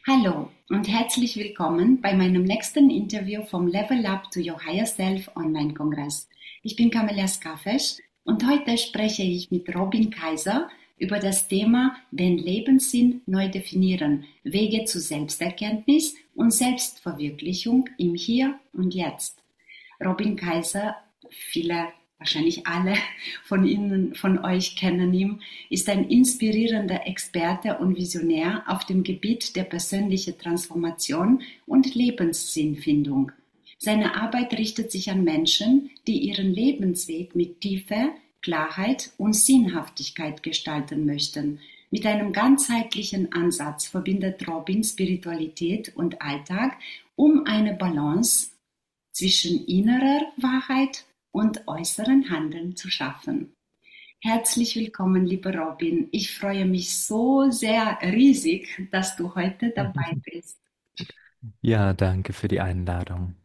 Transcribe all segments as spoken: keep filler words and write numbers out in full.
Hallo und herzlich willkommen bei meinem nächsten Interview vom Level Up to Your Higher Self Online-Kongress. Ich bin Camelia Skafesch und heute spreche ich mit Robin Kaiser über das Thema den Lebenssinn neu definieren, Wege zu Selbsterkenntnis und Selbstverwirklichung im Hier und Jetzt. Robin Kaiser, viele, wahrscheinlich alle von Ihnen, von euch kennen ihn, ist ein inspirierender Experte und Visionär auf dem Gebiet der persönlichen Transformation und Lebenssinnfindung. Seine Arbeit richtet sich an Menschen, die ihren Lebensweg mit Tiefe, Klarheit und Sinnhaftigkeit gestalten möchten. Mit einem ganzheitlichen Ansatz verbindet Robin Spiritualität und Alltag, um eine Balance zwischen innerer Wahrheit und äußeren Handeln zu schaffen. Herzlich willkommen, lieber Robin. Ich freue mich so sehr riesig, dass du heute dabei bist. Ja, danke für die Einladung.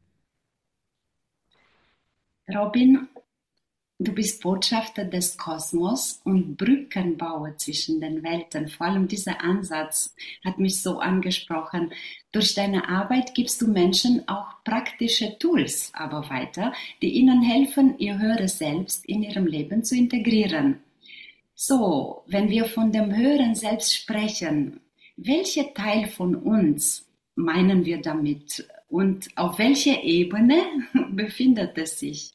Robin, du bist Botschafter des Kosmos und Brückenbauer zwischen den Welten. Vor allem dieser Ansatz hat mich so angesprochen. Durch deine Arbeit gibst du Menschen auch praktische Tools aber weiter, die ihnen helfen, ihr höheres Selbst in ihrem Leben zu integrieren. So, wenn wir von dem höheren Selbst sprechen, welcher Teil von uns meinen wir damit und auf welcher Ebene befindet es sich?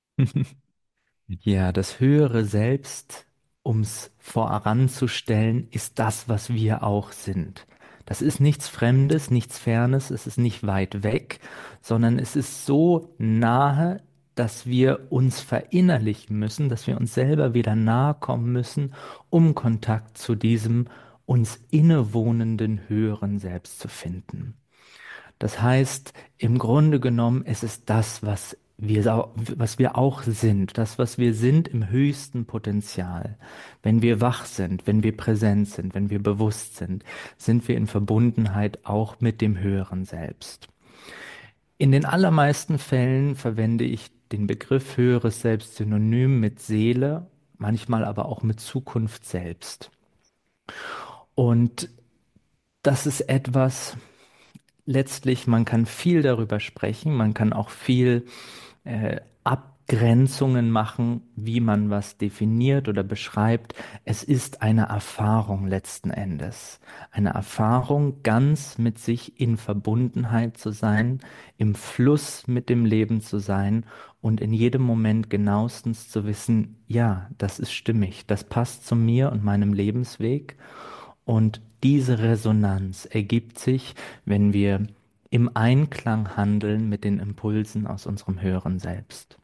Ja, das höhere Selbst, um es voranzustellen, ist das, was wir auch sind. Das ist nichts Fremdes, nichts Fernes, es ist nicht weit weg, sondern es ist so nahe, dass wir uns verinnerlichen müssen, dass wir uns selber wieder nahe kommen müssen, um Kontakt zu diesem uns innewohnenden höheren Selbst zu finden. Das heißt, im Grunde genommen, es ist das, was wir, sau- was wir auch sind, das, was wir sind im höchsten Potenzial. Wenn wir wach sind, wenn wir präsent sind, wenn wir bewusst sind, sind wir in Verbundenheit auch mit dem höheren Selbst. In den allermeisten Fällen verwende ich den Begriff höheres Selbst synonym mit Seele, manchmal aber auch mit Zukunft selbst. Und das ist etwas, letztlich, man kann viel darüber sprechen, man kann auch viel äh, Abgrenzungen machen, wie man was definiert oder beschreibt. Es ist eine Erfahrung letzten Endes. Eine Erfahrung, ganz mit sich in Verbundenheit zu sein, im Fluss mit dem Leben zu sein und in jedem Moment genauestens zu wissen, ja, das ist stimmig, das passt zu mir und meinem Lebensweg. Und diese Resonanz ergibt sich, wenn wir im Einklang handeln mit den Impulsen aus unserem höheren Selbst.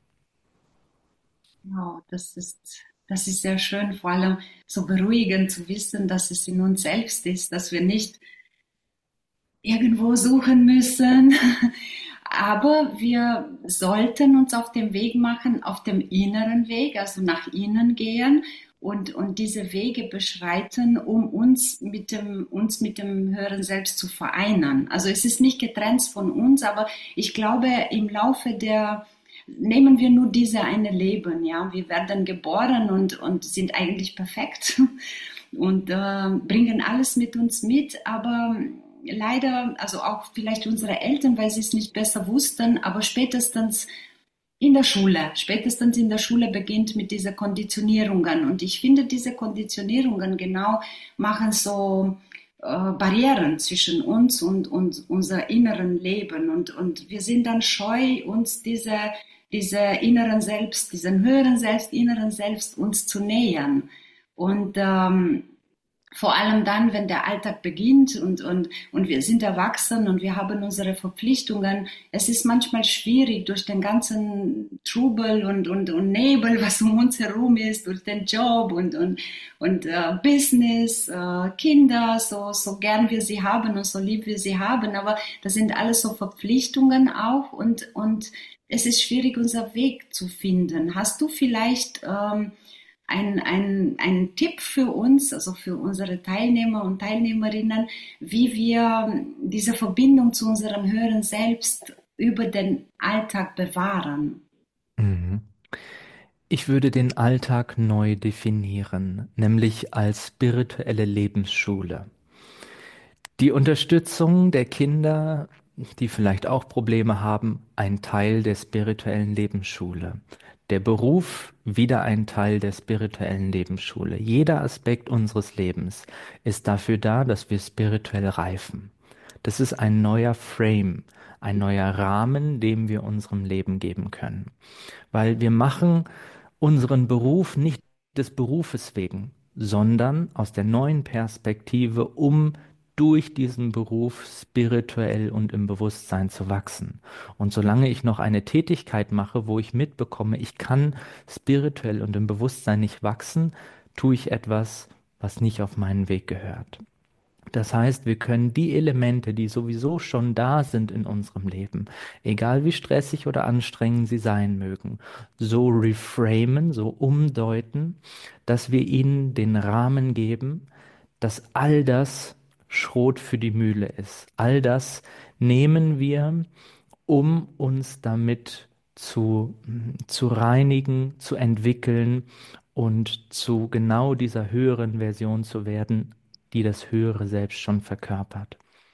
Wow, das ist, das ist sehr schön, vor allem so beruhigend zu wissen, dass es in uns selbst ist, dass wir nicht irgendwo suchen müssen. Aber wir sollten uns auf den Weg machen, auf dem inneren Weg, also nach innen gehen und, und diese Wege beschreiten, um uns mit dem, uns mit dem höheren Selbst zu vereinen. Also es ist nicht getrennt von uns, aber ich glaube, im Laufe der, nehmen wir nur diese eine Leben, ja, wir werden geboren und, und sind eigentlich perfekt und äh, bringen alles mit uns mit, aber leider, also auch vielleicht unsere Eltern, weil sie es nicht besser wussten, aber spätestens in der Schule, spätestens in der Schule beginnt mit dieser Konditionierungen. Und ich finde, diese Konditionierungen genau machen so äh, Barrieren zwischen uns und, und unser inneren Leben. Und, und wir sind dann scheu, uns diese, diese inneren Selbst, diesen höheren Selbst, inneren Selbst uns zu nähern. Und ähm, vor allem dann, wenn der Alltag beginnt und, und, und wir sind erwachsen und wir haben unsere Verpflichtungen. Es ist manchmal schwierig durch den ganzen Trubel und, und, und Nebel, was um uns herum ist, durch den Job und, und, und äh, Business, äh, Kinder, so, so gern wir sie haben und so lieb wir sie haben. Aber das sind alles so Verpflichtungen auch und, und es ist schwierig, unser Weg zu finden. Hast du vielleicht ähm, ein, ein, ein Tipp für uns, also für unsere Teilnehmer und Teilnehmerinnen, wie wir diese Verbindung zu unserem höheren Selbst über den Alltag bewahren? Mhm. Ich würde den Alltag neu definieren, nämlich als spirituelle Lebensschule. Die Unterstützung der Kinder, die vielleicht auch Probleme haben, ein Teil der spirituellen Lebensschule. Der Beruf, wieder ein Teil der spirituellen Lebensschule. Jeder Aspekt unseres Lebens ist dafür da, dass wir spirituell reifen. Das ist ein neuer Frame, ein neuer Rahmen, den wir unserem Leben geben können. Weil wir machen unseren Beruf nicht des Berufes wegen, sondern aus der neuen Perspektive, um durch diesen Beruf spirituell und im Bewusstsein zu wachsen. Und solange ich noch eine Tätigkeit mache, wo ich mitbekomme, ich kann spirituell und im Bewusstsein nicht wachsen, tue ich etwas, was nicht auf meinen Weg gehört. Das heißt, wir können die Elemente, die sowieso schon da sind in unserem Leben, egal wie stressig oder anstrengend sie sein mögen, so reframen, so umdeuten, dass wir ihnen den Rahmen geben, dass all das Schrot für die Mühle ist. All das nehmen wir, um uns damit zu, zu reinigen, zu entwickeln und zu genau dieser höheren Version zu werden, die das höhere Selbst schon verkörpert.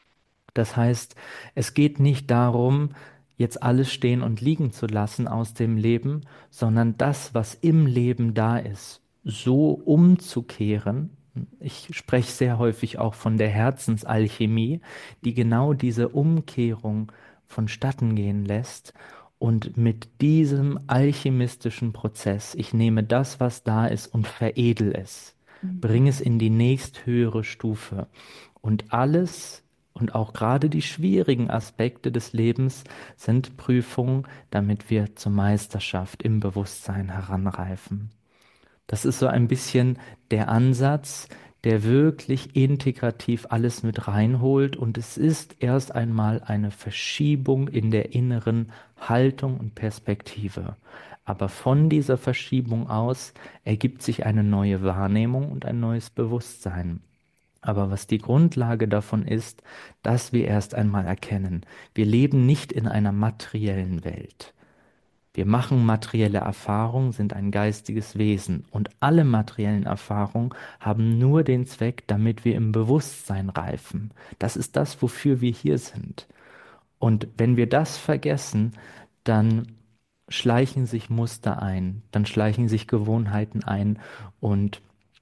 Das heißt, es geht nicht darum, jetzt alles stehen und liegen zu lassen aus dem Leben, sondern das, was im Leben da ist, so umzukehren. Ich spreche sehr häufig auch von der Herzensalchemie, die genau diese Umkehrung vonstatten gehen lässt. Und mit diesem alchemistischen Prozess, ich nehme das, was da ist, und veredel es, bringe es in die nächsthöhere Stufe. Und alles und auch gerade die schwierigen Aspekte des Lebens sind Prüfungen, damit wir zur Meisterschaft im Bewusstsein heranreifen. Das ist so ein bisschen der Ansatz, der wirklich integrativ alles mit reinholt, und es ist erst einmal eine Verschiebung in der inneren Haltung und Perspektive. Aber von dieser Verschiebung aus ergibt sich eine neue Wahrnehmung und ein neues Bewusstsein. Aber was die Grundlage davon ist, dass wir erst einmal erkennen, wir leben nicht in einer materiellen Welt. Wir machen materielle Erfahrungen, sind ein geistiges Wesen, und alle materiellen Erfahrungen haben nur den Zweck, damit wir im Bewusstsein reifen. Das ist das, wofür wir hier sind. Und wenn wir das vergessen, dann schleichen sich Muster ein, dann schleichen sich Gewohnheiten ein, und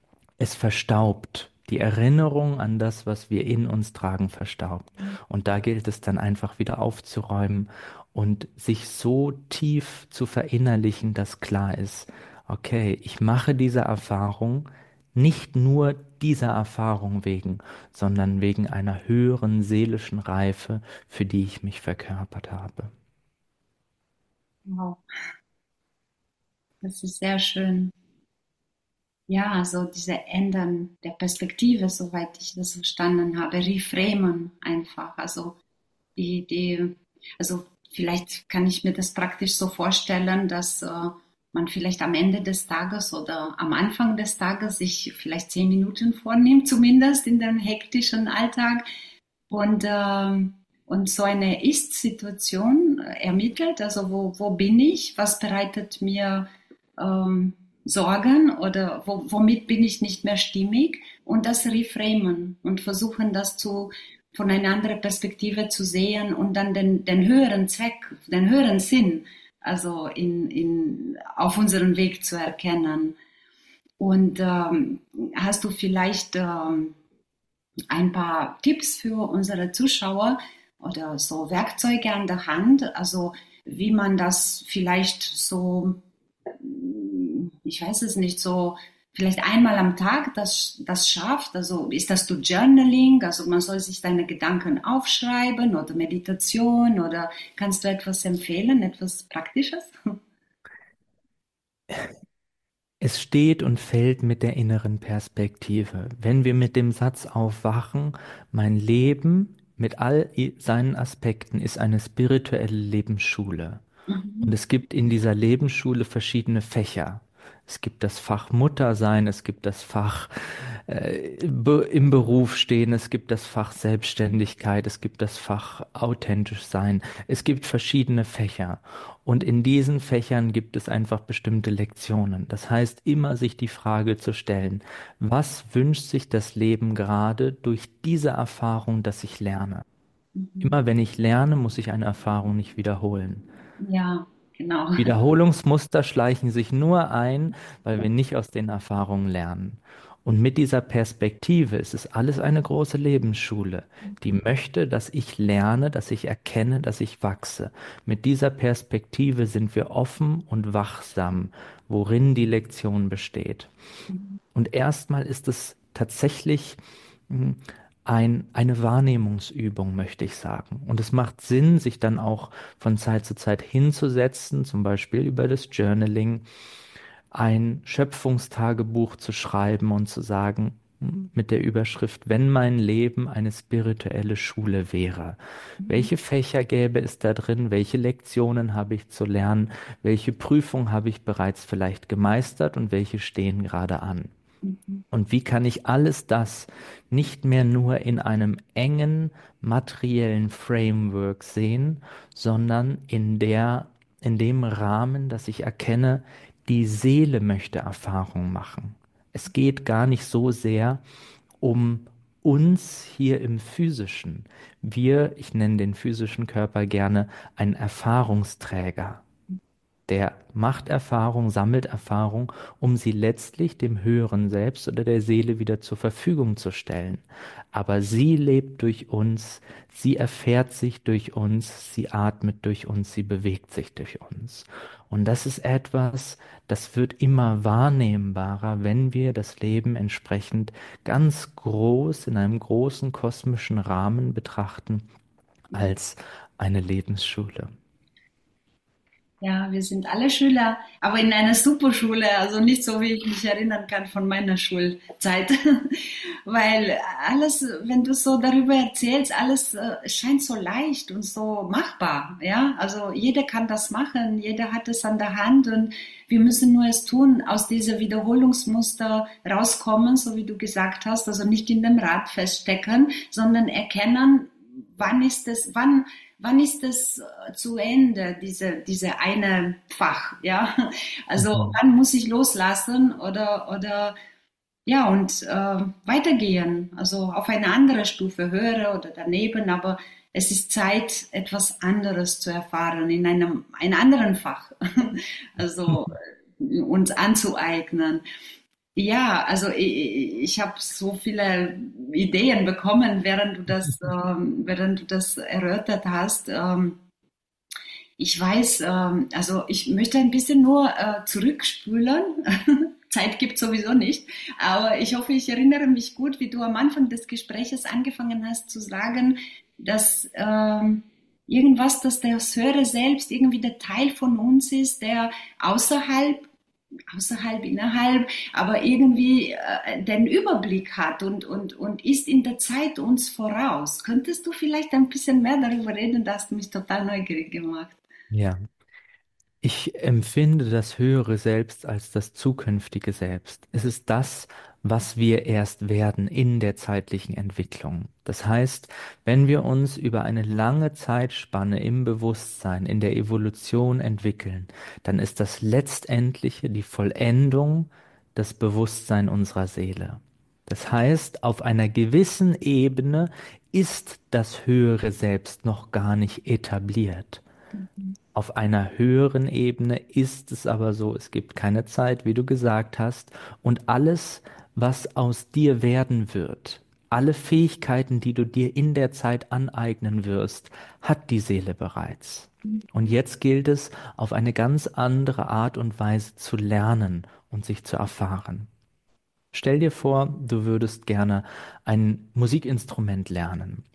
es verstaubt. Die Erinnerung an das, was wir in uns tragen, verstaubt. Und da gilt es dann einfach wieder aufzuräumen und sich so tief zu verinnerlichen, dass klar ist, okay, ich mache diese Erfahrung nicht nur dieser Erfahrung wegen, sondern wegen einer höheren seelischen Reife, für die ich mich verkörpert habe. Wow, das ist sehr schön. Ja, also diese Ändern der Perspektive, soweit ich das verstanden habe, reframen einfach. Also die, die, also vielleicht kann ich mir das praktisch so vorstellen, dass äh, man vielleicht am Ende des Tages oder am Anfang des Tages sich vielleicht zehn Minuten vornimmt, zumindest in dem hektischen Alltag, und, ähm, und so eine Ist-Situation ermittelt. Also wo, wo bin ich? Was bereitet mir ähm, Sorgen, oder wo, womit bin ich nicht mehr stimmig, und das reframen und versuchen, das zu, von einer anderen Perspektive zu sehen, und dann den, den höheren Zweck, den höheren Sinn, also in, in, auf unserem Weg zu erkennen. Und ähm, hast du vielleicht ähm, ein paar Tipps für unsere Zuschauer oder so Werkzeuge an der Hand, also wie man das vielleicht so, ich weiß es nicht, so vielleicht einmal am Tag das, das schafft? Also ist das du Journaling, also man soll sich seine Gedanken aufschreiben, oder Meditation, oder kannst du etwas empfehlen, etwas Praktisches? Es steht und fällt mit der inneren Perspektive. Wenn wir mit dem Satz aufwachen, mein Leben mit all i- seinen Aspekten ist eine spirituelle Lebensschule. Und Mhm. es gibt in dieser Lebensschule verschiedene Fächer. Es gibt das Fach Muttersein, es gibt das Fach äh, be im Beruf stehen, es gibt das Fach Selbstständigkeit, es gibt das Fach authentisch sein, es gibt verschiedene Fächer. Und in diesen Fächern gibt es einfach bestimmte Lektionen. Das heißt, immer sich die Frage zu stellen, was wünscht sich das Leben gerade durch diese Erfahrung, dass ich lerne? Mhm. Immer wenn ich lerne, muss ich eine Erfahrung nicht wiederholen. Ja, genau. Wiederholungsmuster schleichen sich nur ein, weil wir nicht aus den Erfahrungen lernen. Und mit dieser Perspektive ist es alles eine große Lebensschule, die möchte, dass ich lerne, dass ich erkenne, dass ich wachse. Mit dieser Perspektive sind wir offen und wachsam, worin die Lektion besteht. Und erstmal ist es tatsächlich hm, ein, eine Wahrnehmungsübung, möchte ich sagen. Und es macht Sinn, sich dann auch von Zeit zu Zeit hinzusetzen, zum Beispiel über das Journaling, ein Schöpfungstagebuch zu schreiben und zu sagen, hm, mit der Überschrift, wenn mein Leben eine spirituelle Schule wäre. Welche Fächer gäbe es da drin? Welche Lektionen habe ich zu lernen? Welche Prüfung habe ich bereits vielleicht gemeistert und welche stehen gerade an? Mhm. Und wie kann ich alles das nicht mehr nur in einem engen materiellen Framework sehen, sondern in der, in dem Rahmen, dass ich erkenne, die Seele möchte Erfahrung machen. Es geht gar nicht so sehr um uns hier im Physischen. Wir, ich nenne den physischen Körper gerne einen Erfahrungsträger. Der macht Erfahrung, sammelt Erfahrung, um sie letztlich dem höheren Selbst oder der Seele wieder zur Verfügung zu stellen. Aber sie lebt durch uns, sie erfährt sich durch uns, sie atmet durch uns, sie bewegt sich durch uns. Und das ist etwas, das wird immer wahrnehmbarer, wenn wir das Leben entsprechend ganz groß in einem großen kosmischen Rahmen betrachten als eine Lebensschule. Ja, wir sind alle Schüler, aber in einer Superschule, also nicht so, wie ich mich erinnern kann von meiner Schulzeit. Weil alles, wenn du so darüber erzählst, alles äh, scheint so leicht und so machbar. Ja, also jeder kann das machen, jeder hat es an der Hand und wir müssen nur es tun, aus dieser Wiederholungsmuster rauskommen, so wie du gesagt hast, also nicht in dem Rad feststecken, sondern erkennen, wann ist es, wann wann ist es äh, zu Ende, diese, diese eine Fach, ja? Also Mhm. wann muss ich loslassen oder, oder ja, und äh, weitergehen, also auf eine andere Stufe, höhere oder daneben, aber es ist Zeit, etwas anderes zu erfahren in einem, einem anderen Fach, also äh, uns anzueignen. Ja, also ich, ich habe so viele Ideen bekommen, während du das, ähm, während du das erörtert hast. Ähm, ich weiß, ähm, also ich möchte ein bisschen nur äh, zurückspülen. Zeit gibt sowieso nicht, aber ich hoffe, ich erinnere mich gut, wie du am Anfang des Gespräches angefangen hast zu sagen, dass ähm, irgendwas, dass das höhere Selbst irgendwie der Teil von uns ist, der außerhalb außerhalb, innerhalb, aber irgendwie äh, den Überblick hat und, und, und ist in der Zeit uns voraus. Könntest du vielleicht ein bisschen mehr darüber reden? Das hat mich total neugierig gemacht. Ja. Ich empfinde das höhere Selbst als das zukünftige Selbst. Es ist das, was wir erst werden in der zeitlichen Entwicklung. Das heißt, wenn wir uns über eine lange Zeitspanne im Bewusstsein, in der Evolution entwickeln, dann ist das letztendliche die Vollendung des Bewusstseins unserer Seele. Das heißt, auf einer gewissen Ebene ist das höhere Selbst noch gar nicht etabliert. Mhm. Auf einer höheren Ebene ist es aber so, es gibt keine Zeit, wie du gesagt hast, und alles, was aus dir werden wird, alle Fähigkeiten, die du dir in der Zeit aneignen wirst, hat die Seele bereits. Und jetzt gilt es, auf eine ganz andere Art und Weise zu lernen und sich zu erfahren. Stell dir vor, du würdest gerne ein Musikinstrument lernen.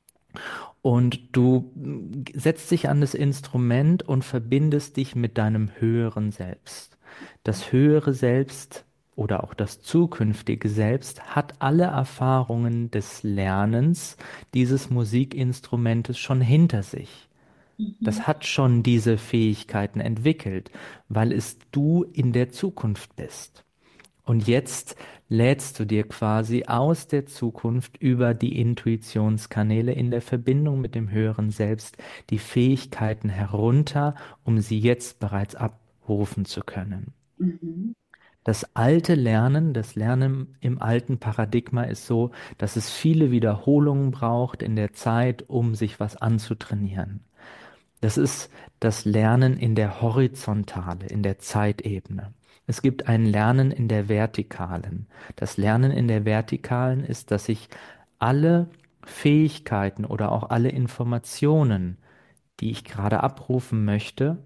Und du mm, setzt dich an das Instrument und verbindest dich mit deinem höheren Selbst. Das höhere Selbst oder auch das zukünftige Selbst hat alle Erfahrungen des Lernens dieses Musikinstrumentes schon hinter sich. Mhm. Das hat schon diese Fähigkeiten entwickelt, weil es du in der Zukunft bist. Und jetzt lädst du dir quasi aus der Zukunft über die Intuitionskanäle in der Verbindung mit dem höheren Selbst die Fähigkeiten herunter, um sie jetzt bereits abrufen zu können. Mhm. Das alte Lernen, das Lernen im alten Paradigma ist so, dass es viele Wiederholungen braucht in der Zeit, um sich was anzutrainieren. Das ist das Lernen in der Horizontale, in der Zeitebene. Es gibt ein Lernen in der Vertikalen. Das Lernen in der Vertikalen ist, dass ich alle Fähigkeiten oder auch alle Informationen, die ich gerade abrufen möchte,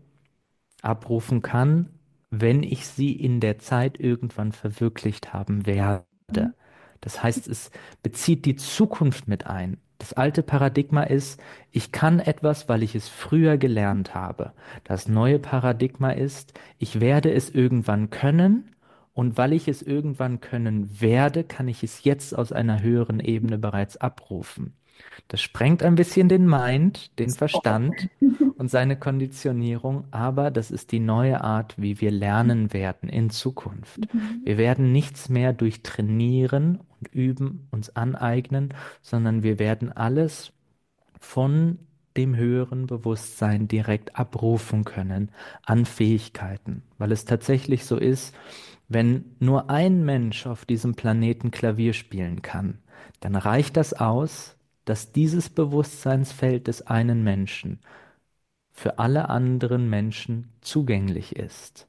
abrufen kann, wenn ich sie in der Zeit irgendwann verwirklicht haben werde. Das heißt, es bezieht die Zukunft mit ein. Das alte Paradigma ist, ich kann etwas, weil ich es früher gelernt habe. Das neue Paradigma ist, ich werde es irgendwann können und weil ich es irgendwann können werde, kann ich es jetzt aus einer höheren Ebene bereits abrufen. Das sprengt ein bisschen den Mind, den Verstand und seine Konditionierung, aber das ist die neue Art, wie wir lernen werden in Zukunft. Mhm. Wir werden nichts mehr durch Trainieren und Üben uns aneignen, sondern wir werden alles von dem höheren Bewusstsein direkt abrufen können an Fähigkeiten, weil es tatsächlich so ist, wenn nur ein Mensch auf diesem Planeten Klavier spielen kann, dann reicht das aus, dass dieses Bewusstseinsfeld des einen Menschen für alle anderen Menschen zugänglich ist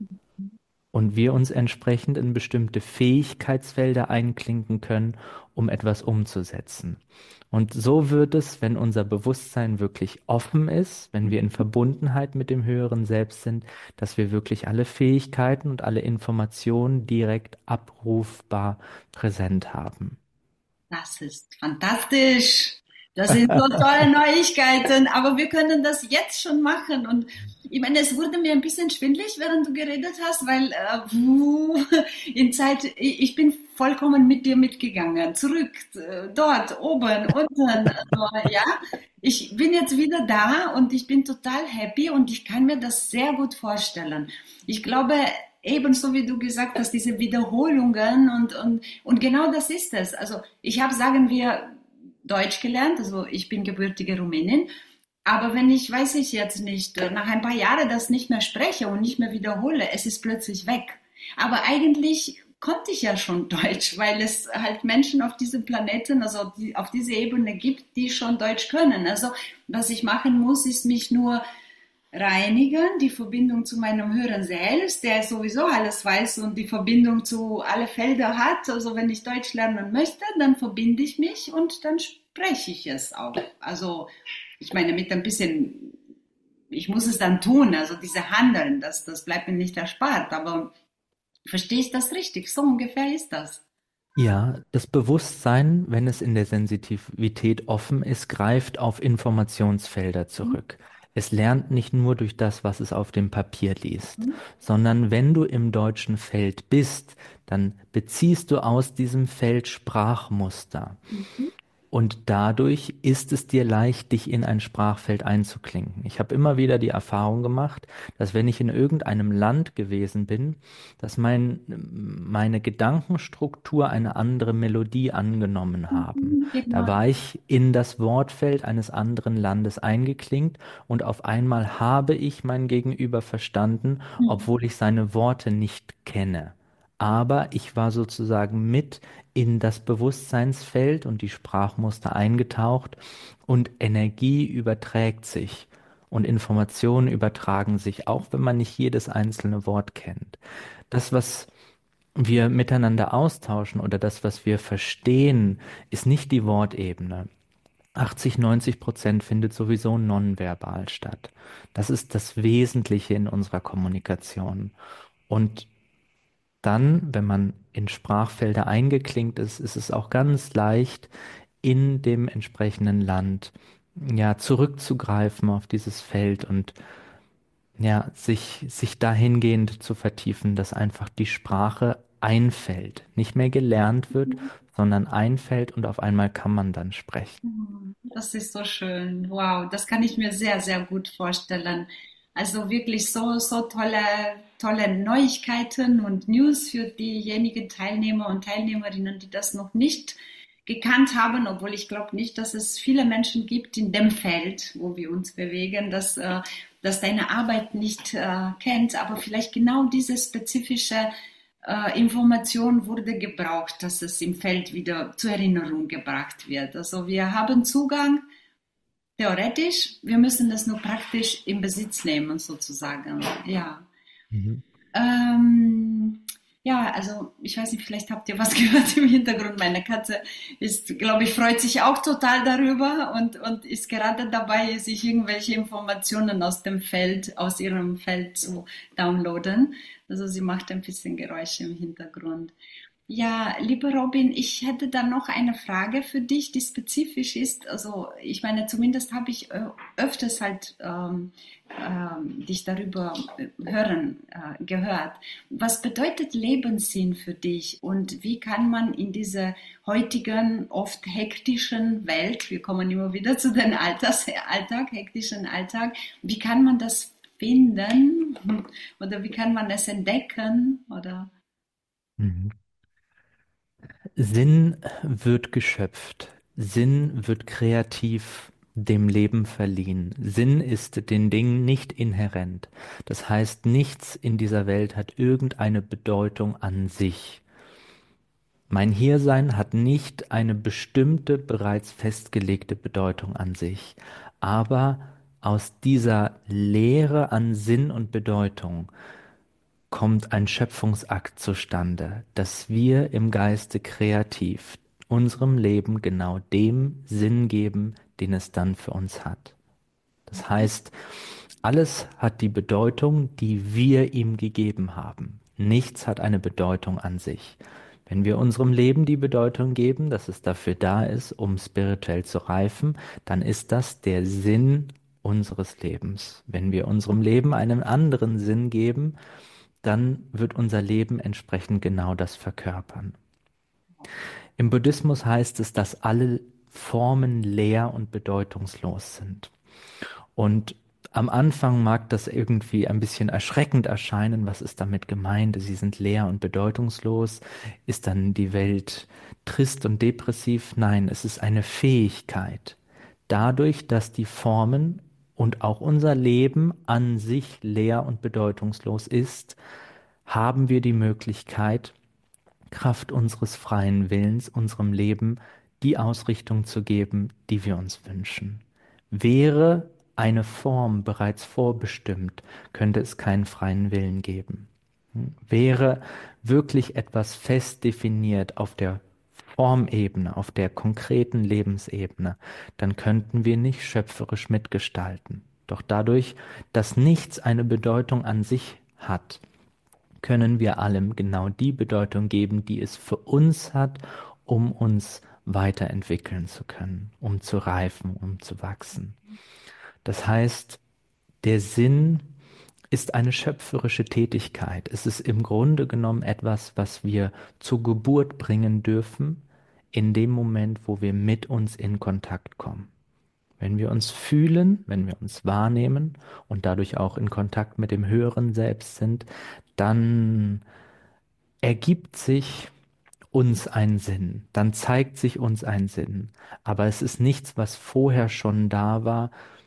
und wir uns entsprechend in bestimmte Fähigkeitsfelder einklinken können, um etwas umzusetzen. Und so wird es, wenn unser Bewusstsein wirklich offen ist, wenn wir in Verbundenheit mit dem höheren Selbst sind, dass wir wirklich alle Fähigkeiten und alle Informationen direkt abrufbar präsent haben. Das ist fantastisch. Das sind so tolle Neuigkeiten, aber wir können das jetzt schon machen. Und ich meine, es wurde mir ein bisschen schwindelig, während du geredet hast, weil äh, wuh, in Zeit, ich ich bin vollkommen mit dir mitgegangen, zurück, äh, dort, oben, unten. Also, ja, ich bin jetzt wieder da und ich bin total happy und ich kann mir das sehr gut vorstellen. Ich glaube, ebenso wie du gesagt hast, diese Wiederholungen und, und, und genau das ist es. Also ich habe, sagen wir, Deutsch gelernt, also ich bin gebürtige Rumänin, aber wenn ich, weiß ich jetzt nicht, nach ein paar Jahren das nicht mehr spreche und nicht mehr wiederhole, es ist plötzlich weg. Aber eigentlich konnte ich ja schon Deutsch, weil es halt Menschen auf diesem Planeten, also die, auf dieser Ebene gibt, die schon Deutsch können. Also was ich machen muss, ist mich nur reinigen, die Verbindung zu meinem höheren Selbst, der sowieso alles weiß und die Verbindung zu alle Felder hat. Also wenn ich Deutsch lernen möchte, dann verbinde ich mich und dann spreche ich es auch. Also ich meine mit ein bisschen, ich muss es dann tun, also diese Handeln, das, das bleibt mir nicht erspart, aber verstehe ich das richtig? So ungefähr ist das. Ja, das Bewusstsein, wenn es in der Sensitivität offen ist, greift auf Informationsfelder zurück. Es lernt nicht nur durch das, was es auf dem Papier liest, sondern wenn du im deutschen Feld bist, dann beziehst du aus diesem Feld Sprachmuster. Und dadurch ist es dir leicht, dich in ein Sprachfeld einzuklinken. Ich habe immer wieder die Erfahrung gemacht, dass wenn ich in irgendeinem Land gewesen bin, dass mein, meine Gedankenstruktur eine andere Melodie angenommen haben. Da Genau. war ich in das Wortfeld eines anderen Landes eingeklinkt und auf einmal habe ich mein Gegenüber verstanden, obwohl ich seine Worte nicht kenne. Aber ich war sozusagen mit in das Bewusstseinsfeld und die Sprachmuster eingetaucht und Energie überträgt sich und Informationen übertragen sich, auch wenn man nicht jedes einzelne Wort kennt. Das, was wir miteinander austauschen oder das, was wir verstehen, ist nicht die Wortebene. achtzig, neunzig Prozent findet sowieso nonverbal statt. Das ist das Wesentliche in unserer Kommunikation. Und dann, wenn man in Sprachfelder eingeklinkt ist, ist es auch ganz leicht, in dem entsprechenden Land ja zurückzugreifen auf dieses Feld und ja sich sich dahingehend zu vertiefen, dass einfach die Sprache einfällt, nicht mehr gelernt wird, sondern einfällt und auf einmal kann man dann sprechen. Das ist so schön. Wow, das kann ich mir sehr, sehr gut vorstellen. Also wirklich so, so tolle, tolle Neuigkeiten und News für diejenigen Teilnehmer und Teilnehmerinnen, die das noch nicht gekannt haben, obwohl ich glaube nicht, dass es viele Menschen gibt in dem Feld, wo wir uns bewegen, dass, äh, dass deine Arbeit nicht äh, kennt, aber vielleicht genau diese spezifische äh, Information wurde gebraucht, dass es im Feld wieder zur Erinnerung gebracht wird. Also wir haben Zugang theoretisch, wir müssen das nur praktisch in Besitz nehmen, sozusagen. Ja. Mhm. Ähm, ja, also ich weiß nicht, vielleicht habt ihr was gehört im Hintergrund. Meine Katze ist, glaube ich, freut sich auch total darüber und, und ist gerade dabei, sich irgendwelche Informationen aus dem Feld, aus ihrem Feld zu downloaden. Also sie macht ein bisschen Geräusche im Hintergrund. Ja, lieber Robin, ich hätte da noch eine Frage für dich, die spezifisch ist. Also, ich meine, zumindest habe ich ö- öfters halt ähm, ähm, dich darüber äh, hören äh, gehört. Was bedeutet Lebenssinn für dich und wie kann man in dieser heutigen, oft hektischen Welt, wir kommen immer wieder zu den Alters, Alltag, hektischen Alltag, wie kann man das finden oder wie kann man es entdecken oder? Mhm. Sinn wird geschöpft. Sinn wird kreativ dem Leben verliehen. Sinn ist den Dingen nicht inhärent. Das heißt, nichts in dieser Welt hat irgendeine Bedeutung an sich. Mein Hiersein hat nicht eine bestimmte, bereits festgelegte Bedeutung an sich. Aber aus dieser Lehre an Sinn und Bedeutung kommt ein Schöpfungsakt zustande, dass wir im Geiste kreativ unserem Leben genau dem Sinn geben, den es dann für uns hat. Das heißt, alles hat die Bedeutung, die wir ihm gegeben haben. Nichts hat eine Bedeutung an sich. Wenn wir unserem Leben die Bedeutung geben, dass es dafür da ist, um spirituell zu reifen, dann ist das der Sinn unseres Lebens. Wenn wir unserem Leben einen anderen Sinn geben, dann wird unser Leben entsprechend genau das verkörpern. Im Buddhismus heißt es, dass alle Formen leer und bedeutungslos sind. Und am Anfang mag das irgendwie ein bisschen erschreckend erscheinen. Was ist damit gemeint? Sie sind leer und bedeutungslos. Ist dann die Welt trist und depressiv? Nein, es ist eine Fähigkeit. Dadurch, dass die Formen und auch unser Leben an sich leer und bedeutungslos ist, haben wir die Möglichkeit, Kraft unseres freien Willens, unserem Leben die Ausrichtung zu geben, die wir uns wünschen. Wäre eine Form bereits vorbestimmt, könnte es keinen freien Willen geben. Wäre wirklich etwas fest definiert auf der Formebene, auf der konkreten Lebensebene, dann könnten wir nicht schöpferisch mitgestalten. Doch dadurch, dass nichts eine Bedeutung an sich hat, können wir allem genau die Bedeutung geben, die es für uns hat, um uns weiterentwickeln zu können, um zu reifen, um zu wachsen. Das heißt, der Sinn ist eine schöpferische Tätigkeit. Es ist im Grunde genommen etwas, was wir zur Geburt bringen dürfen, in dem Moment, wo wir mit uns in Kontakt kommen. Wenn wir uns fühlen, wenn wir uns wahrnehmen und dadurch auch in Kontakt mit dem höheren Selbst sind, dann ergibt sich uns ein Sinn, dann zeigt sich uns ein Sinn. Aber es ist nichts, was vorher schon da war.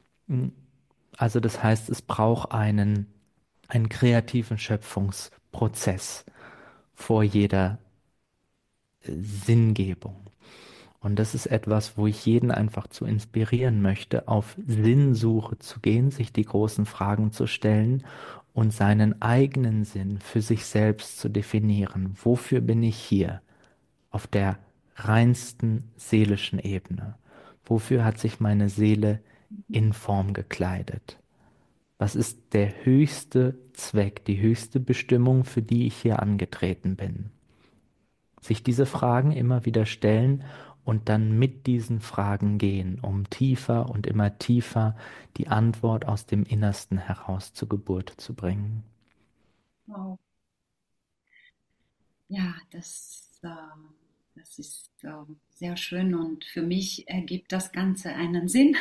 Also das heißt, es braucht einen, einen kreativen Schöpfungsprozess vor jeder äh, Sinngebung. Und das ist etwas, wo ich jeden einfach zu inspirieren möchte, auf Sinnsuche zu gehen, sich die großen Fragen zu stellen und seinen eigenen Sinn für sich selbst zu definieren. Wofür bin ich hier? Auf der reinsten seelischen Ebene. Wofür hat sich meine Seele in Form gekleidet? Was ist der höchste Zweck, die höchste Bestimmung, für die ich hier angetreten bin? Sich diese Fragen immer wieder stellen und dann mit diesen Fragen gehen, um tiefer und immer tiefer die Antwort aus dem Innersten heraus zur Geburt zu bringen. Wow. Ja, das, äh, Das ist äh, sehr schön und für mich ergibt das Ganze einen Sinn.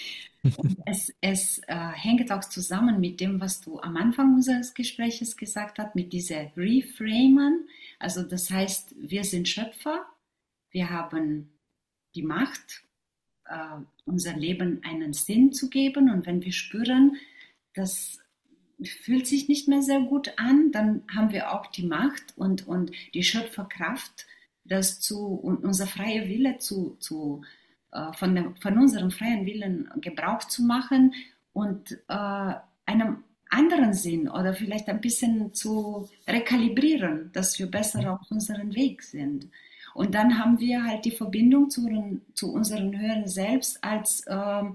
Und es, es äh, hängt auch zusammen mit dem, was du am Anfang unseres Gespräches gesagt hast, mit dieser Reframen. Also das heißt, wir sind Schöpfer, wir haben die Macht, äh, unser Leben einen Sinn zu geben. Und wenn wir spüren, das fühlt sich nicht mehr sehr gut an, dann haben wir auch die Macht und, und die Schöpferkraft, das zu, und unser freier Wille zu, zu äh, von, dem, von unserem freien Willen Gebrauch zu machen und äh, einem anderen Sinn oder vielleicht ein bisschen zu rekalibrieren, dass wir besser auf unserem Weg sind. Und dann haben wir halt die Verbindung zu, zu unserem höheren Selbst als, äh,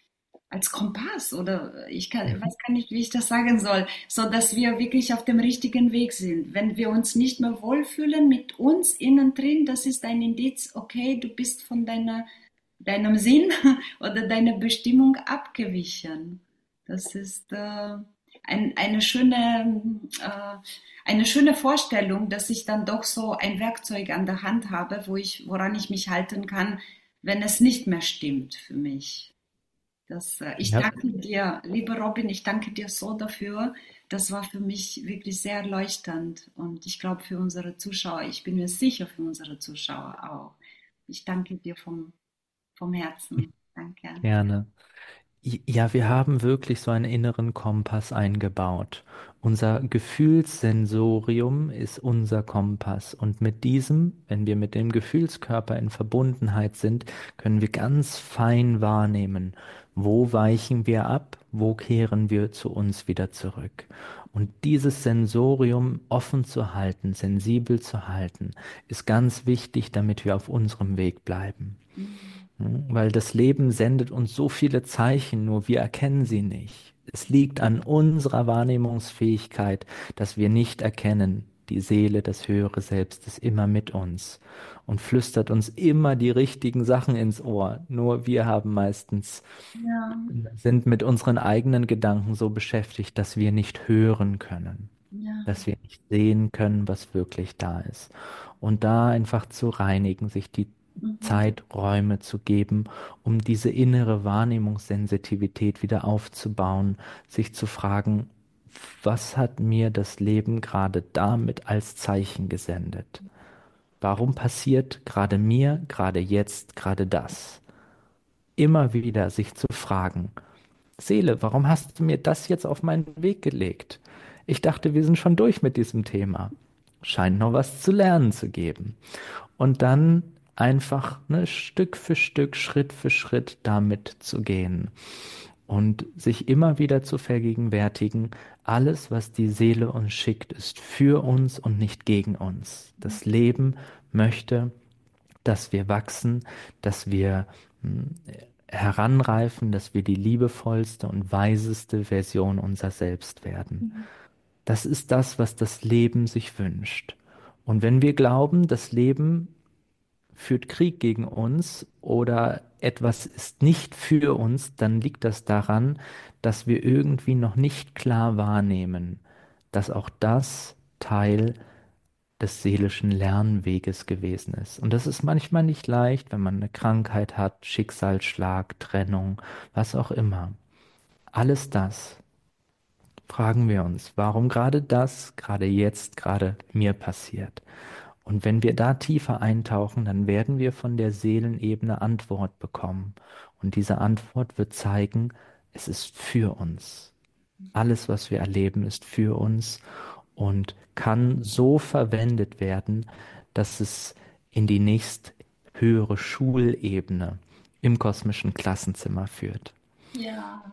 als Kompass oder ich kann, Mhm. weiß gar nicht, wie ich das sagen soll, so dass wir wirklich auf dem richtigen Weg sind. Wenn wir uns nicht mehr wohlfühlen mit uns innen drin, das ist ein Indiz, okay, du bist von deiner, deinem Sinn oder deiner Bestimmung abgewichen. Das ist äh, ein, eine schöne, äh, eine schöne Vorstellung, dass ich dann doch so ein Werkzeug an der Hand habe, wo ich, woran ich mich halten kann, wenn es nicht mehr stimmt für mich. Das, äh, ich Ja, danke dir, lieber Robin, ich danke dir so dafür. Das war für mich wirklich sehr erleuchtend und ich glaube für unsere Zuschauer, ich bin mir sicher für unsere Zuschauer auch. Ich danke dir vom, vom Herzen. Danke. gerne. Ja, wir haben wirklich so einen inneren Kompass eingebaut. Unser Gefühlssensorium ist unser Kompass. Und mit diesem, wenn wir mit dem Gefühlskörper in Verbundenheit sind, können wir ganz fein wahrnehmen, wo weichen wir ab, wo kehren wir zu uns wieder zurück. Und dieses Sensorium offen zu halten, sensibel zu halten, ist ganz wichtig, damit wir auf unserem Weg bleiben. Mhm. Hm, Weil das Leben sendet uns so viele Zeichen, nur wir erkennen sie nicht. Es liegt an unserer Wahrnehmungsfähigkeit, dass wir nicht erkennen. Die Seele, das höhere Selbst ist immer mit uns und flüstert uns immer die richtigen Sachen ins Ohr. Nur wir haben meistens, Ja, sind mit unseren eigenen Gedanken so beschäftigt, dass wir nicht hören können, ja. dass wir nicht sehen können, was wirklich da ist. Und da einfach zu reinigen, sich die Mhm. Zeiträume zu geben, um diese innere Wahrnehmungssensitivität wieder aufzubauen, sich zu fragen, was hat mir das Leben gerade damit als Zeichen gesendet? Warum passiert gerade mir, gerade jetzt, gerade das? Immer wieder sich zu fragen, Seele, warum hast du mir das jetzt auf meinen Weg gelegt? Ich dachte, wir sind schon durch mit diesem Thema. Scheint noch was zu lernen zu geben. Und dann einfach ne, Stück für Stück, Schritt für Schritt damit zu gehen und sich immer wieder zu vergegenwärtigen, alles, was die Seele uns schickt, ist für uns und nicht gegen uns. Das Leben möchte, dass wir wachsen, dass wir hm, heranreifen, dass wir die liebevollste und weiseste Version unser Selbst werden. Mhm. Das ist das, was das Leben sich wünscht. Und wenn wir glauben, das Leben führt Krieg gegen uns oder etwas ist nicht für uns, dann liegt das daran, dass wir irgendwie noch nicht klar wahrnehmen, dass auch das Teil des seelischen Lernweges gewesen ist. Und das ist manchmal nicht leicht, wenn man eine Krankheit hat, Schicksalsschlag, Trennung, was auch immer. Alles das fragen wir uns, warum gerade das, gerade jetzt, gerade mir passiert. Und wenn wir da tiefer eintauchen, dann werden wir von der Seelenebene Antwort bekommen. Und diese Antwort wird zeigen, es ist für uns. Alles, was wir erleben, ist für uns und kann so verwendet werden, dass es in die nächst höhere Schulebene im kosmischen Klassenzimmer führt. Ja.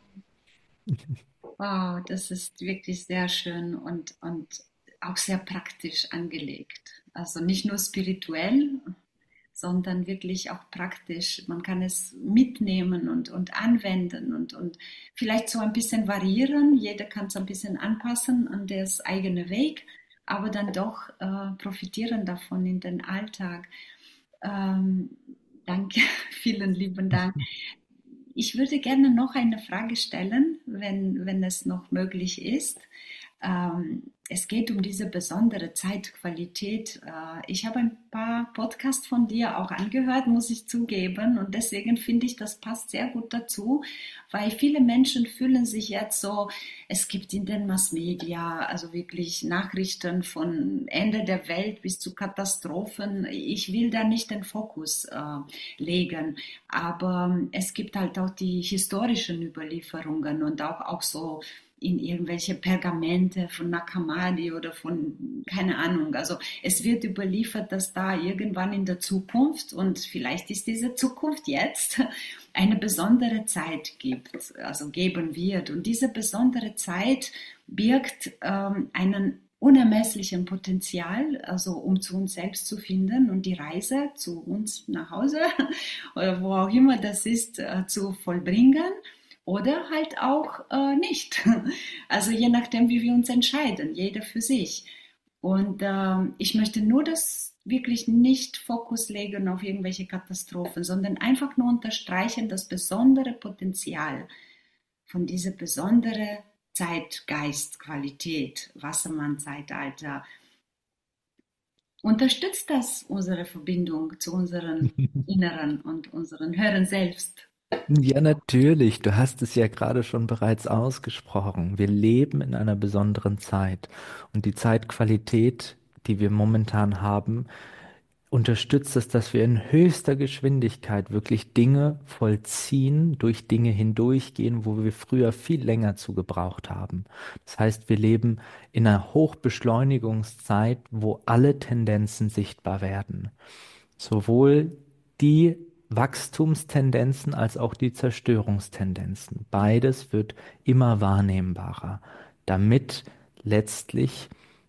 Wow, das ist wirklich sehr schön und, und auch sehr praktisch angelegt. Also nicht nur spirituell, sondern wirklich auch praktisch. Man kann es mitnehmen und, und anwenden und, und vielleicht so ein bisschen variieren. Jeder kann es ein bisschen anpassen an das eigene Weg, aber dann doch äh, profitieren davon in den Alltag. Ähm, danke, vielen lieben Dank. Ich würde gerne noch eine Frage stellen, wenn, wenn es noch möglich ist. Ähm, es geht um diese besondere Zeitqualität. Äh, Ich habe ein paar Podcasts von dir auch angehört, muss ich zugeben. Und deswegen finde ich, das passt sehr gut dazu, weil viele Menschen fühlen sich jetzt so, es gibt in den Massmedia, also wirklich Nachrichten von Ende der Welt bis zu Katastrophen. Ich will da nicht den Fokus äh, legen, aber es gibt halt auch die historischen Überlieferungen und auch, auch so in irgendwelche Pergamente von Nag Hammadi oder von, keine Ahnung. Also es wird überliefert, dass da irgendwann in der Zukunft, und vielleicht ist diese Zukunft jetzt, eine besondere Zeit gibt, also geben wird. Und diese besondere Zeit birgt ähm, einen unermesslichen Potenzial, also um zu uns selbst zu finden und die Reise zu uns nach Hause oder wo auch immer das ist, äh, zu vollbringen oder halt auch äh, nicht. Also je nachdem, wie wir uns entscheiden, jeder für sich. Und ähm, ich möchte nur das wirklich nicht Fokus legen auf irgendwelche Katastrophen, sondern einfach nur unterstreichen das besondere Potenzial von dieser besonderen Zeitgeistqualität, Wassermann-Zeitalter. Unterstützt das unsere Verbindung zu unserem Inneren und unseren Hören selbst? Ja, natürlich. Du hast es ja gerade schon bereits ausgesprochen. Wir leben in einer besonderen Zeit. Und die Zeitqualität, die wir momentan haben, unterstützt es, dass wir in höchster Geschwindigkeit wirklich Dinge vollziehen, durch Dinge hindurchgehen, wo wir früher viel länger zu gebraucht haben. Das heißt, wir leben in einer Hochbeschleunigungszeit, wo alle Tendenzen sichtbar werden. Sowohl die Wachstumstendenzen als auch die Zerstörungstendenzen. Beides wird immer wahrnehmbarer, damit letztlich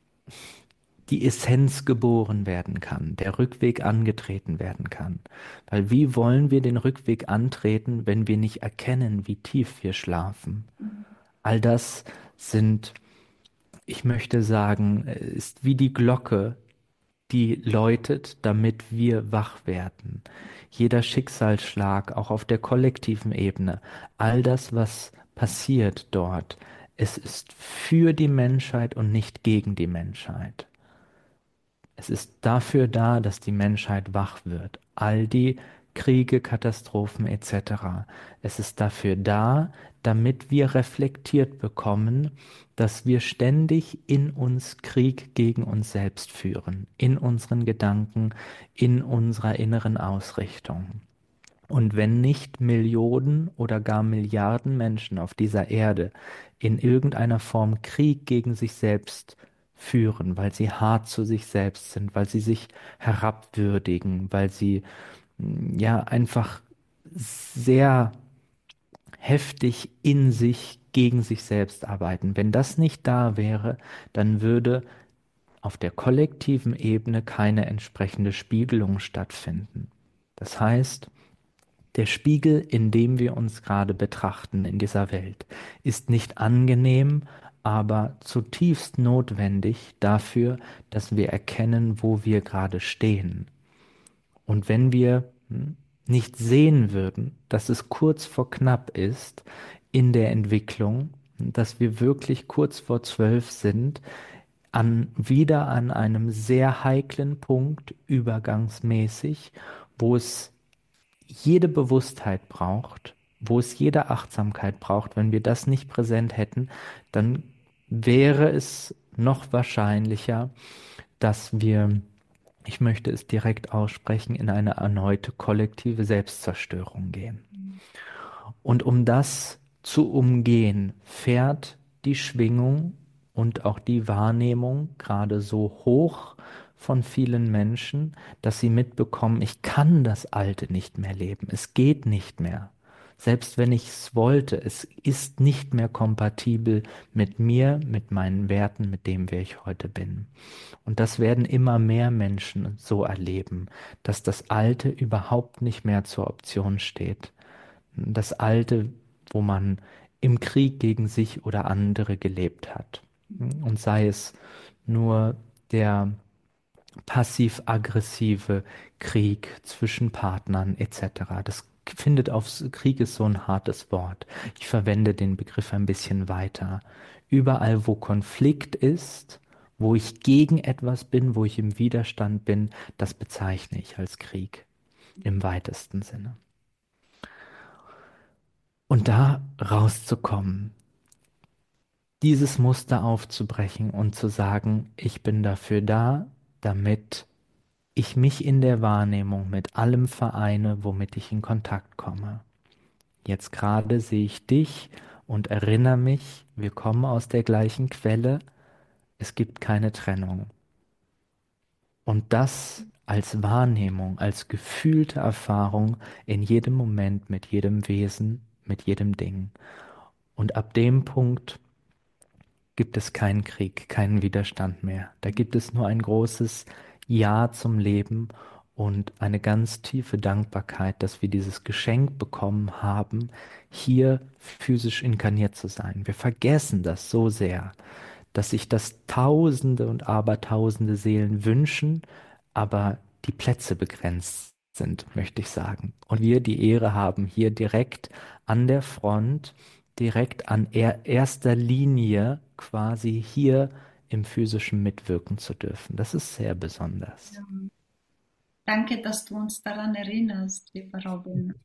die Essenz geboren werden kann, der Rückweg angetreten werden kann. Weil wie wollen wir den Rückweg antreten, wenn wir nicht erkennen, wie tief wir schlafen? All das sind, ich möchte sagen, ist wie die Glocke, die läutet, damit wir wach werden. Jeder Schicksalsschlag, auch auf der kollektiven Ebene, all das, was passiert dort, es ist für die Menschheit und nicht gegen die Menschheit. Es ist dafür da, dass die Menschheit wach wird. All die Kriege, Katastrophen et cetera. Es ist dafür da, damit wir reflektiert bekommen, dass wir ständig in uns Krieg gegen uns selbst führen, in unseren Gedanken, in unserer inneren Ausrichtung. Und wenn nicht Millionen oder gar Milliarden Menschen auf dieser Erde in irgendeiner Form Krieg gegen sich selbst führen, weil sie hart zu sich selbst sind, weil sie sich herabwürdigen, weil sie mm, ja einfach sehr heftig in sich gegen sich selbst arbeiten. Wenn das nicht da wäre, dann würde auf der kollektiven Ebene keine entsprechende Spiegelung stattfinden. Das heißt, der Spiegel, in dem wir uns gerade betrachten in dieser Welt, ist nicht angenehm, aber zutiefst notwendig dafür, dass wir erkennen, wo wir gerade stehen. Und wenn wir hm, nicht sehen würden, dass es kurz vor knapp ist in der Entwicklung, dass wir wirklich kurz vor zwölf sind, an, wieder an einem sehr heiklen Punkt, übergangsmäßig, wo es jede Bewusstheit braucht, wo es jede Achtsamkeit braucht. Wenn wir das nicht präsent hätten, dann wäre es noch wahrscheinlicher, dass wir, ich möchte es direkt aussprechen, in eine erneute kollektive Selbstzerstörung gehen. Und um das zu umgehen, fährt die Schwingung und auch die Wahrnehmung gerade so hoch von vielen Menschen, dass sie mitbekommen, ich kann das Alte nicht mehr leben, es geht nicht mehr. Selbst wenn ich es wollte, es ist nicht mehr kompatibel mit mir, mit meinen Werten, mit dem, wer ich heute bin. Und das werden immer mehr Menschen so erleben, dass das Alte überhaupt nicht mehr zur Option steht. Das Alte, wo man im Krieg gegen sich oder andere gelebt hat. Und sei es nur der passiv-aggressive Krieg zwischen Partnern et cetera. Das findet auf Krieg ist so ein hartes Wort. Ich verwende den Begriff ein bisschen weiter. Überall, wo Konflikt ist, wo ich gegen etwas bin, wo ich im Widerstand bin, das bezeichne ich als Krieg im weitesten Sinne. Und da rauszukommen, dieses Muster aufzubrechen und zu sagen, ich bin dafür da, damit ich mich in der Wahrnehmung mit allem vereine, womit ich in Kontakt komme. Jetzt gerade sehe ich dich und erinnere mich, wir kommen aus der gleichen Quelle, es gibt keine Trennung. Und das als Wahrnehmung, als gefühlte Erfahrung in jedem Moment, mit jedem Wesen, mit jedem Ding. Und ab dem Punkt gibt es keinen Krieg, keinen Widerstand mehr. Da gibt es nur ein großes Ja zum Leben und eine ganz tiefe Dankbarkeit, dass wir dieses Geschenk bekommen haben, hier physisch inkarniert zu sein. Wir vergessen das so sehr, dass sich das Tausende und Abertausende Seelen wünschen, aber die Plätze begrenzt sind, möchte ich sagen. Und wir die Ehre haben, hier direkt an der Front, direkt an er erster Linie quasi hier im physischen mitwirken zu dürfen. Das ist sehr besonders. Ja. Danke, dass du uns daran erinnerst, lieber Robin.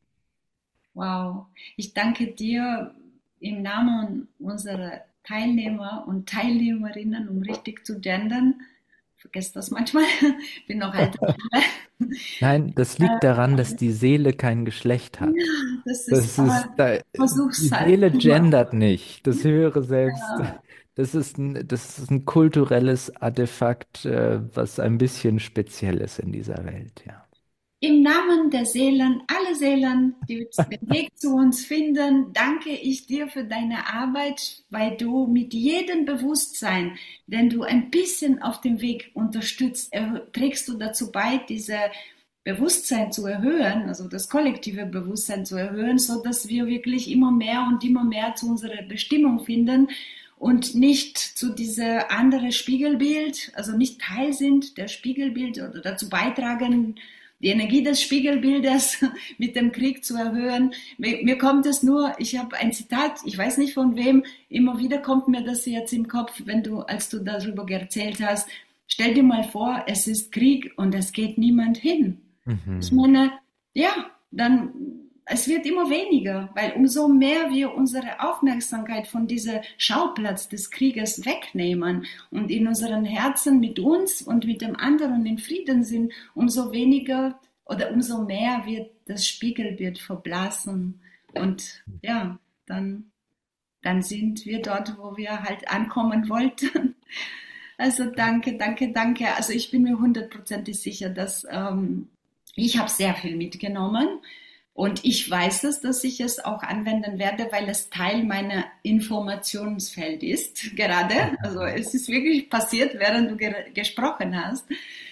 Wow. Ich danke dir im Namen unserer Teilnehmer und Teilnehmerinnen, um richtig zu gendern. Ich vergesse das manchmal. Bin noch alte Schule. Nein, das liegt daran, dass die Seele kein Geschlecht Ja, hat. das ist, Das ist, aber da, die versuch's halt Seele immer. gendert nicht. Das höhere Selbst, Ja. das ist ein, das ist ein kulturelles Artefakt, äh, was ein bisschen speziell ist in dieser Welt, ja. Im Namen der Seelen, alle Seelen, die den Weg zu uns finden, danke ich dir für deine Arbeit, weil du mit jedem Bewusstsein, den du ein bisschen auf dem Weg unterstützt, trägst du dazu bei, diese Bewusstsein zu erhöhen, also das kollektive Bewusstsein zu erhöhen, so dass wir wirklich immer mehr und immer mehr zu unserer Bestimmung finden und nicht zu dieser andere Spiegelbild, also nicht Teil sind der Spiegelbild oder dazu beitragen, die Energie des Spiegelbildes mit dem Krieg zu erhöhen. Mir, mir kommt es nur, ich habe ein Zitat, ich weiß nicht von wem, immer wieder kommt mir das jetzt im Kopf, wenn du, als du darüber erzählt hast, stell dir mal vor, es ist Krieg und es geht niemand hin. Ich Mhm. meine, ja, dann, es wird immer weniger, weil umso mehr wir unsere Aufmerksamkeit von diesem Schauplatz des Krieges wegnehmen und in unseren Herzen mit uns und mit dem anderen in Frieden sind, umso weniger oder umso mehr wird das Spiegelbild verblassen. Und ja, dann, dann sind wir dort, wo wir halt ankommen wollten. Also danke, danke, danke. Also ich bin mir hundertprozentig sicher, dass ähm, ich habe sehr viel mitgenommen und ich weiß es, dass ich es auch anwenden werde, weil es Teil meiner Informationsfeld ist gerade. Also es ist wirklich passiert, während du ge gesprochen hast.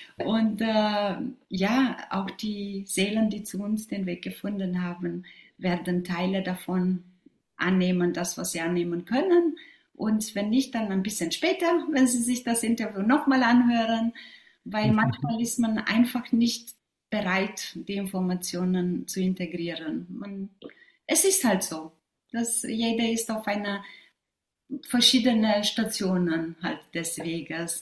Und äh, ja, auch die Seelen, die zu uns den Weg gefunden haben, werden Teile davon annehmen, das, was sie annehmen können. Und wenn nicht, dann ein bisschen später, wenn sie sich das Interview nochmal anhören, weil manchmal ist man einfach nicht bereit, die Informationen zu integrieren. Man, es ist halt so, dass jeder ist auf einer verschiedene Stationen halt des Weges.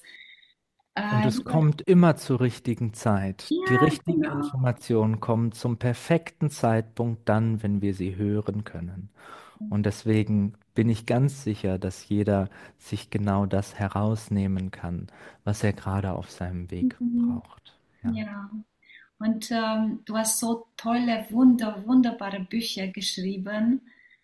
Und Äh, es kommt immer zur richtigen Zeit. Die ja, richtigen genau. Informationen kommen zum perfekten Zeitpunkt dann, wenn wir sie hören können. Und deswegen bin ich ganz sicher, dass jeder sich genau das herausnehmen kann, was er gerade auf seinem Weg Mhm. braucht. Ja. Ja. Und ähm, du hast so tolle, wunder, wunderbare Bücher geschrieben.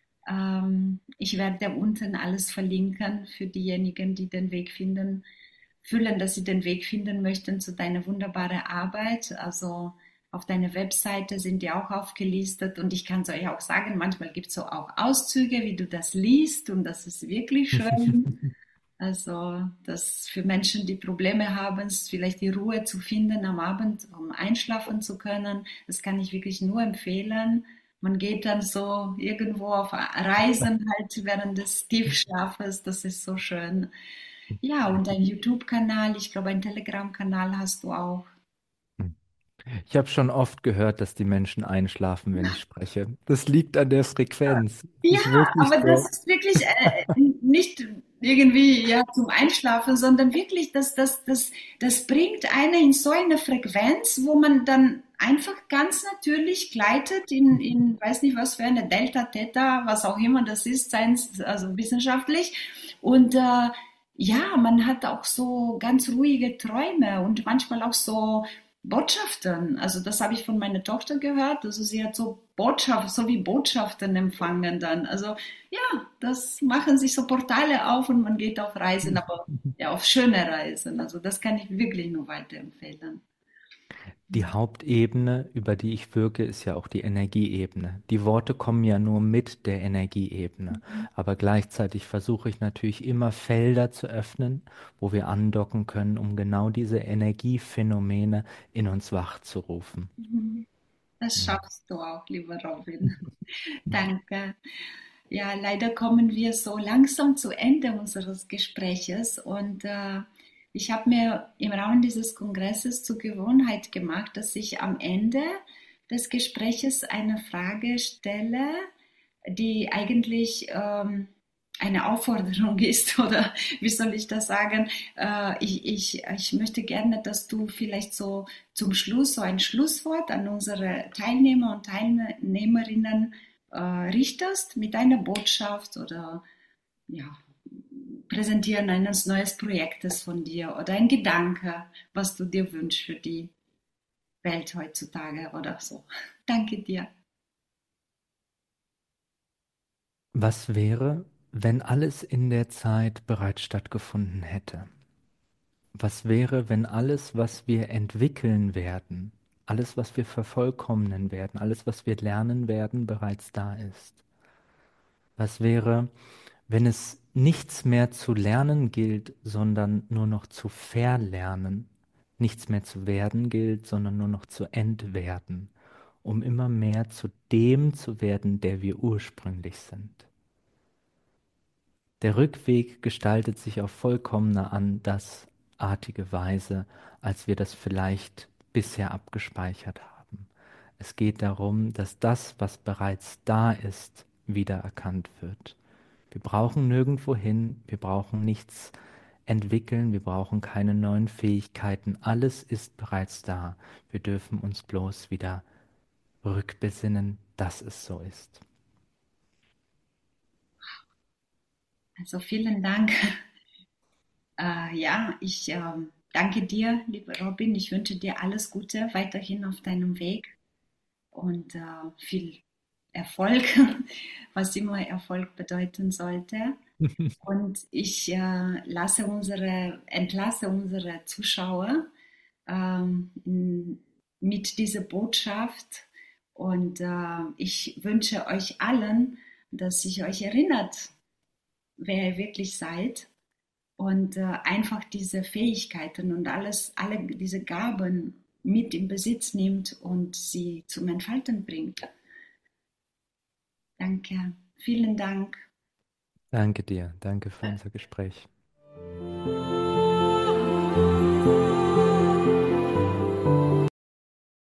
Ähm, ich werde unten alles verlinken für diejenigen, die den Weg finden, fühlen, dass sie den Weg finden möchten zu deiner wunderbaren Arbeit. Also auf deiner Webseite sind die auch aufgelistet und ich kann es euch auch sagen, manchmal gibt es so auch Auszüge, wie du das liest und das ist wirklich schön. Also, dass für Menschen, die Probleme haben, vielleicht die Ruhe zu finden am Abend, um einschlafen zu können, das kann ich wirklich nur empfehlen. Man geht dann so irgendwo auf Reisen halt während des Tiefschlafes, das ist so schön. Ja, und ein YouTube-Kanal, ich glaube, ein Telegram-Kanal hast du auch. Ich habe schon oft gehört, dass die Menschen einschlafen, wenn ich spreche. Das liegt an der Frequenz. Ja, Es ist wirklich aber das so. ist wirklich äh, nicht irgendwie ja zum Einschlafen, sondern wirklich, das, das, das, das bringt einen in so eine Frequenz, wo man dann einfach ganz natürlich gleitet in, in weiß nicht was für eine Delta, Theta, was auch immer das ist, seins, also wissenschaftlich. Und äh, ja, man hat auch so ganz ruhige Träume und manchmal auch so Botschaften. Also das habe ich von meiner Tochter gehört. Also sie hat so Botschaft, so wie Botschaften empfangen dann. Also ja, das machen sich so Portale auf und man geht auf Reisen, aber ja, auf schöne Reisen. Also das kann ich wirklich nur weiterempfehlen. Die Hauptebene, über die ich wirke, ist ja auch die Energieebene. Die Worte kommen ja nur mit der Energieebene. Aber gleichzeitig versuche ich natürlich immer Felder zu öffnen, wo wir andocken können, um genau diese Energiephänomene in uns wachzurufen. Mhm. Das Ja. schaffst du auch, lieber Robin. Danke. Ja, leider kommen wir so langsam zu Ende unseres Gespräches und äh, ich habe mir im Rahmen dieses Kongresses zur Gewohnheit gemacht, dass ich am Ende des Gespräches eine Frage stelle, die eigentlich ähm, eine Aufforderung ist oder wie soll ich das sagen? Äh, ich, ich, ich möchte gerne, dass du vielleicht so zum Schluss so ein Schlusswort an unsere Teilnehmer und Teilnehmerinnen äh, richtest mit einer Botschaft oder ja, Präsentieren eines neuen Projektes von dir oder ein Gedanke, was du dir wünschst für die Welt heutzutage oder so. Danke dir. Was wäre, wenn alles in der Zeit bereits stattgefunden hätte? Was wäre, wenn alles, was wir entwickeln werden, alles, was wir vervollkommnen werden, alles, was wir lernen werden, bereits da ist? Was wäre, wenn es nichts mehr zu lernen gilt, sondern nur noch zu verlernen? Nichts mehr zu werden gilt, sondern nur noch zu entwerden, um immer mehr zu dem zu werden, der wir ursprünglich sind. Der Rückweg gestaltet sich auf vollkommener andersartige Weise, als wir das vielleicht bisher abgespeichert haben. Es geht darum, dass das, was bereits da ist, wiedererkannt wird. Wir brauchen nirgendwo hin, wir brauchen nichts entwickeln, wir brauchen keine neuen Fähigkeiten, alles ist bereits da. Wir dürfen uns bloß wieder rückbesinnen, dass es so ist. Also vielen Dank. Äh, ja, ich äh, danke dir, lieber Robin. Ich wünsche dir alles Gute weiterhin auf deinem Weg und äh, viel Erfolg, was immer Erfolg bedeuten sollte. Und ich äh, lasse unsere, entlasse unsere Zuschauer ähm, in, mit dieser Botschaft. Und äh, ich wünsche euch allen, dass ihr euch erinnert, wer ihr wirklich seid und äh, einfach diese Fähigkeiten und alles, alle diese Gaben mit in Besitz nimmt und sie zum Entfalten bringt. Danke, vielen Dank. Danke dir, danke für unser Gespräch.